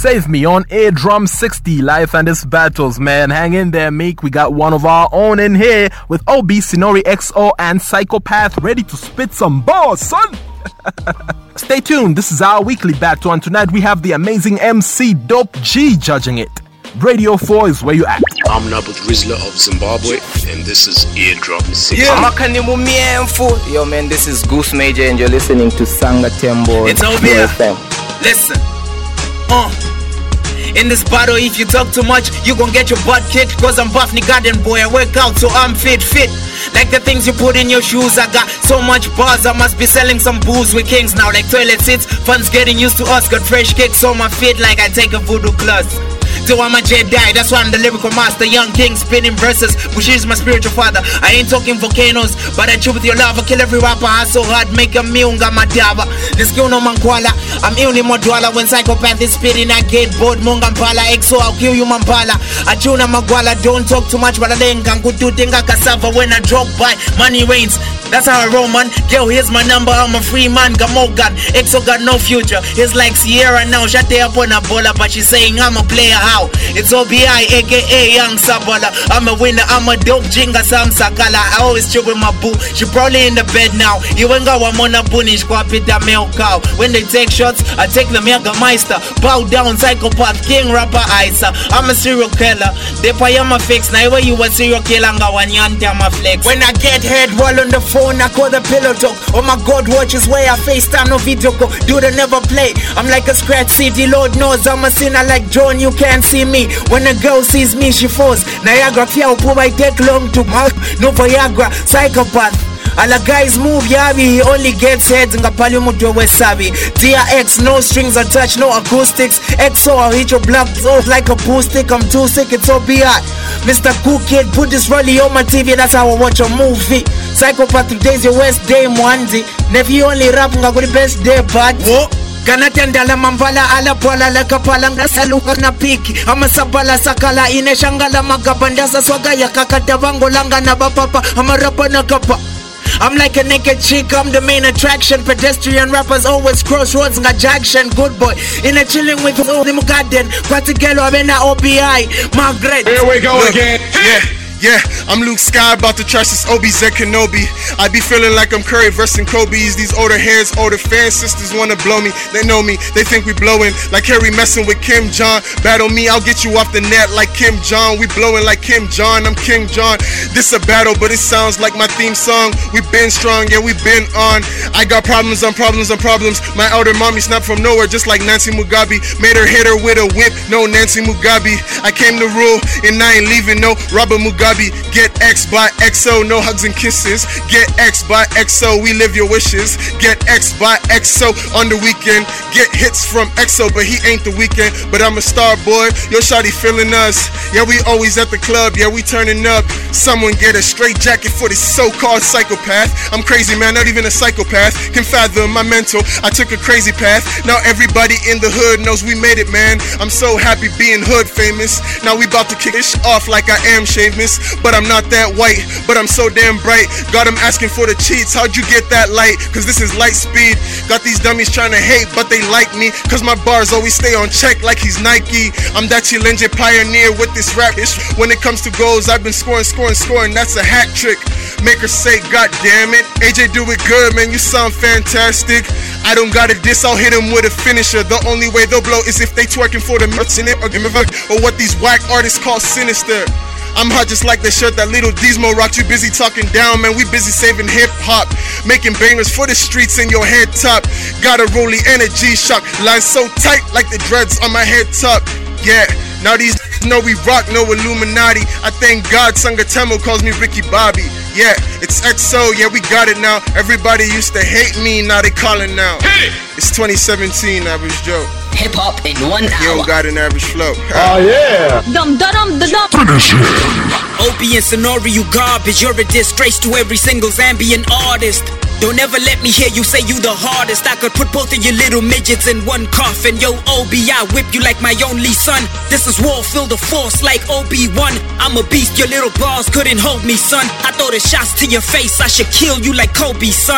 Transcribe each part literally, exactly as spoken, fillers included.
Save Me on Eardrum sixty. Life and its battles, man. Hang in there, Meek. We got one of our own in here with O B, Sinori X O, and Psychopath ready to spit some bars, son. Stay tuned. This is our weekly battle, and tonight we have the amazing M C Dope G judging it. Radio four is where you at. I'm Nabat Rizla of Zimbabwe, and this is Eardrum sixty. Yeah. Yo, man, this is Goose Major, and you're listening to Sanga Tembo. It's over here. Listen. Uh. In this battle, if you talk too much, you gon' get your butt kicked. Cause I'm Buffney Garden boy, I work out so I'm fit, fit. Like the things you put in your shoes, I got so much buzz. I must be selling some booze with kings now, like toilet seats. Fun's getting used to us, got fresh kicks on my feet like I take a voodoo class. So I'm a Jedi, that's why I'm the lyrical master. Young king spinning verses, Bushi's my spiritual father. I ain't talking volcanoes, but I chew with your lava. Kill every rapper, I so hard, make a miunga madava. This kill no mankwala, I'm ill in Modwala. When Psychopath is spitting, I get bored. Munga mpala, exo, I'll kill you mampala. I tuna magwala, don't talk too much, but I then can go do tinga cassava. When I drop by, money rains. That's how I roll, man. Girl, here's my number, I'm a free man. Gamogan, Exo got no future. He's like Sierra now, shut up on a bowler, but she's saying I'm a player. How? It's O B I, aka Young Sabala. I'm a winner, I'm a dope jinga Sam Sakala. I always chill with my boo. She probably in the bed now. You ain't got one mona bunish, kwa pita milk cow. When they take shots, I take the Mega Meister. Bow down, Psychopath, King Rapper Isa. I'm a serial killer. They pay my fix. Now you a serial killer, nga wanyanta my flex. When I get head wall on the phone, I call the pillow talk. Oh my God, watch is where I FaceTime, no video call. Dude, I never play. I'm like a scratch C D. Lord knows I'm a sinner like John. You can't see me. When a girl sees me, she falls. Niagara, Fiao, I take long to mark. No Viagra, Psychopath. All the guys move, yavi. He only gets heads. Ngapali mutu we sabi. D R X, no strings attached, no acoustics. X O, I'll hit your block off like a boo stick. I'm too sick, it's O B I. Mister Cool Kid, put this rollie on my T V. That's how I watch a movie. Psychopath, today's your West Day Mwanzi. Never only rap, nga go the best day, but whoa. Kanatendala mambala ala pwala la kapala nga saluka na piki ama sabala sakala ineshangala magabandasa swaga ya kakata vango langa na bapapa ama rapa na kapa. I'm like a naked chick, I'm the main attraction. Pedestrian rappers always crossroads nga junction. Good boy, in a chilling with all them garden. Kwatigelo abena O B I, Margaret. Here we go. Look, again. Yeah. Yeah, I'm Luke Sky, about to trash this O B Z Kenobi. I be feeling like I'm Curry versus Kobe's. These older heads, older fans, sisters wanna blow me. They know me, they think we blowing like Harry messing with Kim John. Battle me, I'll get you off the net like Kim John. We blowing like Kim John, I'm King John. This a battle, but it sounds like my theme song. We been strong, yeah, we been on. I got problems on problems on problems. My elder mommy snapped from nowhere just like Nancy Mugabe. Made her hit her with a whip, no Nancy Mugabe. I came to rule and I ain't leaving, no Robert Mugabe. Get X by X O, no hugs and kisses. Get X by X O, we live your wishes. Get X by X O on the weekend. Get hits from X O, but he ain't the weekend. But I'm a star boy, yo shawty feeling us. Yeah, we always at the club, yeah, we turning up. Someone get a straight jacket for this so-called psychopath. I'm crazy, man, not even a psychopath can fathom my mental. I took a crazy path. Now everybody in the hood knows we made it, man. I'm so happy being hood famous. Now we about to kick this off like I am Seamus. But I'm not that white, but I'm so damn bright. Got them asking for the cheats, how'd you get that light? Cause this is light speed. Got these dummies trying to hate, but they like me. Cause my bars always stay on check like he's Nike. I'm that Chilenje pioneer with this rap ish. When it comes to goals, I've been scoring, scoring, scoring. That's a hat trick. Make her say, God damn it. A J do it good, man, you sound fantastic. I don't got a diss, I'll hit him with a finisher. The only way they'll blow is if they twerking for the nuts in it. Or what these whack artists call sinister. I'm hot just like the shirt that Little Diesmo rocked. You busy talking down, man, we busy saving hip-hop. Making bangers for the streets in your head top. Got a rollie and a G-Shock. Line so tight like the dreads on my head top. Yeah, now these know we rock, no Illuminati. I thank God Sangatemo calls me Ricky Bobby. Yeah, it's X O, yeah, we got it now. Everybody used to hate me, now they calling now. Hey! It's twenty seventeen, Average Joe. Hip hop in one hour. You don't got an average flow. Oh yeah. Dum dum dum dum. Finish him. O B and Sonori, you garbage. You're a disgrace to every single Zambian artist. Don't ever let me hear you say you the hardest. I could put both of your little midgets in one coffin. Yo, O B, I whip you like my only son. This is war, feel the force like O B one. I'm a beast, your little balls couldn't hold me, son. I throw the shots to your face, I should kill you like Kobe, son.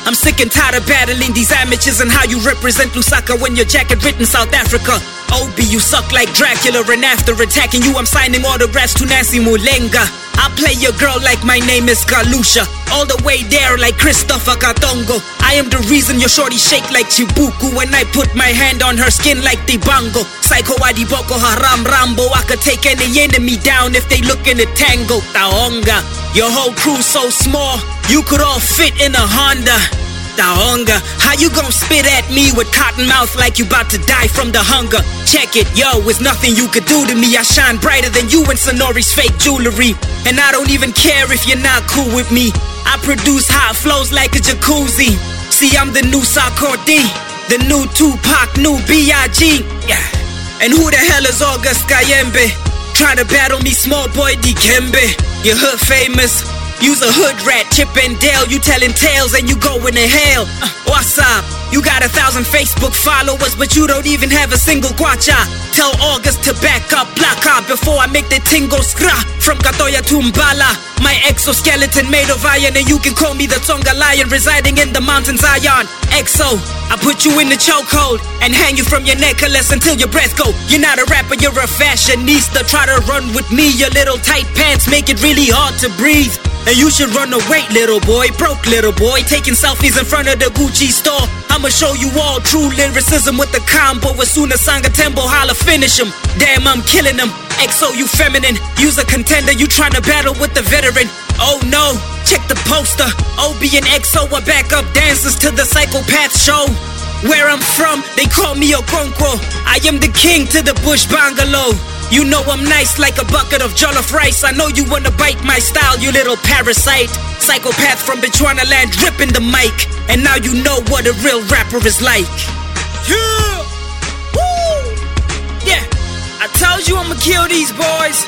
I'm sick and tired of battling these amateurs and how you represent Lusaka when your jacket written South Africa. Obi, you suck like Dracula, and after attacking you, I'm signing autographs to Nancy Mulenga. I play your girl like my name is Galusha, all the way there like Christopher Katongo. I am the reason your shorty shake like Chibuku when I put my hand on her skin like Dibango. Psycho Adi Boko Haram Rambo, I could take any enemy down if they look in a tango. Taonga, your whole crew so small, you could all fit in a Honda. Taonga, how you gon' spit at me with cotton mouth like you about to die from the hunger? Check it, yo, it's nothing you could do to me. I shine brighter than you in Sonori's fake jewelry. And I don't even care if you're not cool with me. I produce hot flows like a jacuzzi. See, I'm the new Sarkodie, the new Tupac, new B I G Yeah. And who the hell is August Kayembe? Trying to battle me, small boy Dikembe. You're hood famous, you's a hood rat, Chip and Dale. You telling tales and you going to hell. uh, What's up? You got a thousand Facebook followers, but you don't even have a single guacha. Tell August to back up, block out before I make the tingo skra. From Katoya to Mbala, my exoskeleton made of iron, and you can call me the Tonga Lion residing in the mountains Zion. Exo, I put you in the chokehold and hang you from your necklace until your breath go. You're not a rapper, you're a fashionista. Try to run with me, your little tight pants make it really hard to breathe. And you should run away, little boy, broke little boy, taking selfies in front of the Gucci store. I'ma show you all true lyricism with the combo. As soon as Sanga Tembo holla, finish him. Damn, I'm killing him. X O, you feminine. Use a contender, you tryna battle with the veteran. Oh no, check the poster. Obi and X O are backup dancers to the Psychopath show. Where I'm from, they call me Okonkwo. I am the king to the Bush Bungalow. You know I'm nice like a bucket of jollof rice. I know you wanna bite my style, you little parasite. Psychopath from Bechuana land, ripping the mic. And now you know what a real rapper is like. Yeah! Woo! Yeah, I told you I'ma kill these boys.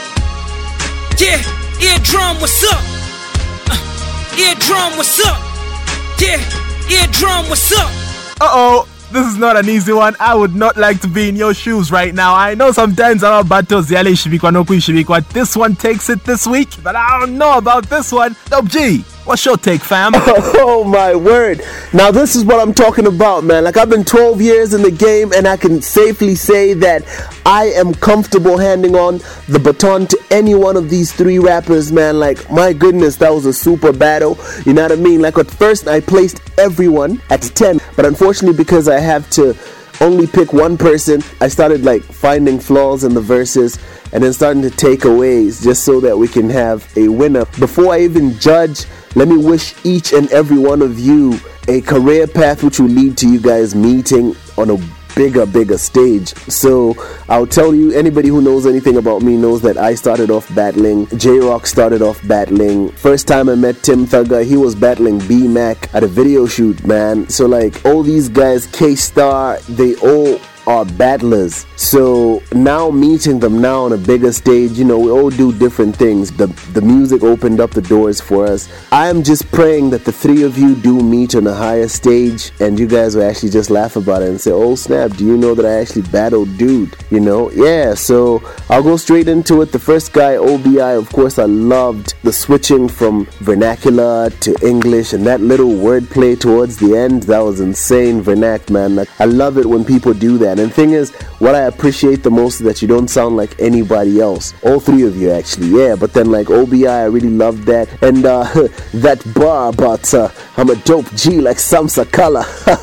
Yeah, eardrum, what's up? Uh, eardrum, what's up? Yeah, eardrum, what's up? Uh-oh. This is not an easy one. I would not like to be in your shoes right now. I know sometimes our battles yale shibikwa no kuishibikwa. This one takes it this week, but I don't know about this one. Dope G, what's your take, fam? Oh my word. Now this is what I'm talking about, man. Like, I've been twelve years in the game, and I can safely say that I am comfortable handing on the baton to any one of these three rappers, man. Like, my goodness, that was a super battle. You know what I mean? Like, at first I placed everyone at ten, but unfortunately, because I have to only pick one person, I started like finding flaws in the verses and then starting to take aways just so that we can have a winner. Before I even judge, let me wish each and every one of you a career path which will lead to you guys meeting on a bigger, bigger stage. So I'll tell you, anybody who knows anything about me knows that I started off battling. J-Rock started off battling. First time I met Tim Thugger, he was battling B-Mac at a video shoot, man. So like, all these guys, K-Star, they all are battlers. So now meeting them now on a bigger stage, you know, we all do different things. The the music opened up the doors for us. I am just praying that the three of you do meet on a higher stage and you guys will actually just laugh about it and say, oh snap, do you know that I actually battled dude? You know, yeah, so I'll go straight into it. The first guy, O B I, of course, I loved the switching from vernacular to English and that little wordplay towards the end. That was insane, vernac, man. Like, I love it when people do that. And the thing is, what I appreciate the most is that you don't sound like anybody else. All three of you, actually, yeah. But then, like, O B I, I really loved that. And uh, that bar about uh, I'm a dope G like Samsa Kala.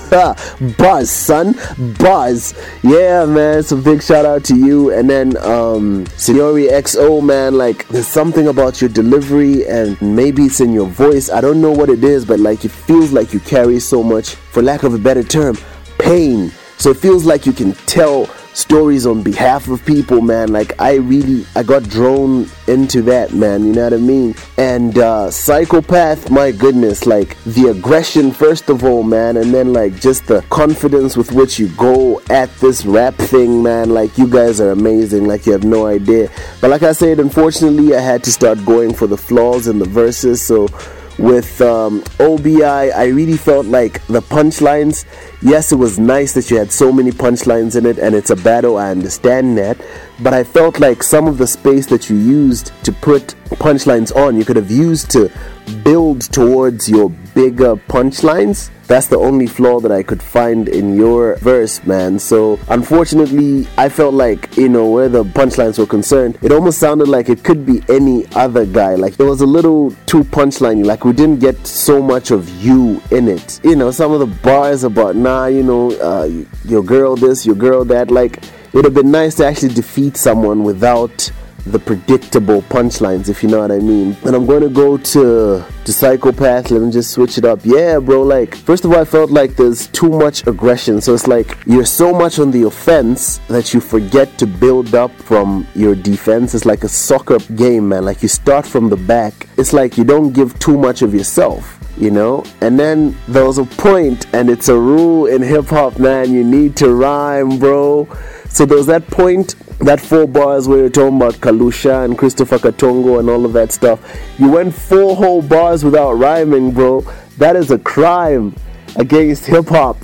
Buzz, son. Buzz. Yeah, man. So big shout out to you. And then, um, Signori X O, man, like, there's something about your delivery and maybe it's in your voice. I don't know what it is, but, like, it feels like you carry so much, for lack of a better term, pain. So it feels like you can tell stories on behalf of people, man. Like, I really, I got drawn into that, man. You know what I mean? And uh, Psychopath, my goodness, like, the aggression, first of all, man. And then, like, just the confidence with which you go at this rap thing, man. Like, you guys are amazing. Like, you have no idea. But like I said, unfortunately, I had to start going for the flaws in the verses. So with um, O B I, I really felt like the punchlines, yes, it was nice that you had so many punchlines in it and it's a battle, I understand that, but I felt like some of the space that you used to put punchlines on, you could have used to build towards your bigger punchlines. That's the only flaw that I could find in your verse, man. So unfortunately, I felt like, you know, where the punchlines were concerned, it almost sounded like it could be any other guy. Like it was a little too punchline. Like we didn't get so much of you in it. You know, some of the bars about, nah, you know, uh, your girl this, your girl that. Like it would have been nice to actually defeat someone without the predictable punchlines, if you know what I mean. And I'm going to go to to Psychopath. Let me just switch it up. Yeah, bro, like, first of all, I felt like there's too much aggression. So it's like you're so much on the offense that you forget to build up from your defense. It's like a soccer game, man. Like you start from the back. It's like you don't give too much of yourself, you know. And then there was a point, and it's a rule in hip-hop, man, you need to rhyme, bro. So there was that point, that four bars where you're talking about Kalusha and Christopher Katongo and all of that stuff. You went four whole bars without rhyming, bro. That is a crime against hip-hop.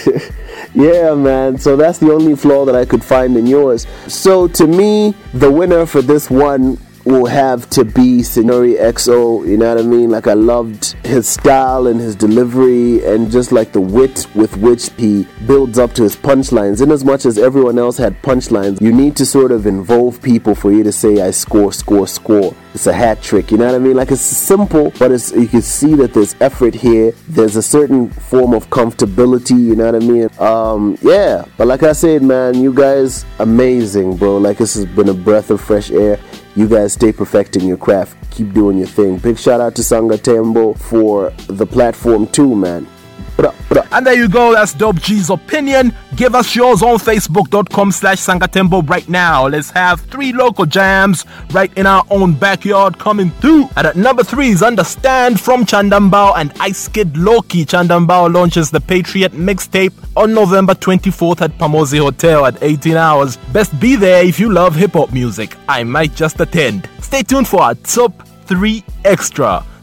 Yeah, man. So that's the only flaw that I could find in yours. So to me, the winner for this one will have to be Sinori X O, you know what I mean? Like I loved his style and his delivery and just like the wit with which he builds up to his punchlines. In as much as everyone else had punchlines, you need to sort of involve people for you to say I score, score, score. It's a hat trick, you know what I mean? Like it's simple, but it's, you can see that there's effort here. There's a certain form of comfortability, you know what I mean? Um, yeah, but like I said, man, you guys amazing, bro. Like this has been a breath of fresh air. You guys stay perfecting your craft. Keep doing your thing. Big shout out to Sangatembo for the platform too, man. And there you go, that's Dope G's opinion. Give us yours on facebook.com slash Sangatembo right now. Let's have three local jams right in our own backyard coming through. And at number three is Understand from Chandambao and Ice Kid Loki. Chandambao launches the Patriot mixtape on November twenty-fourth at Pamosi Hotel at eighteen hours. Best be there if you love hip-hop music. I might just attend. Stay tuned for our top three extra.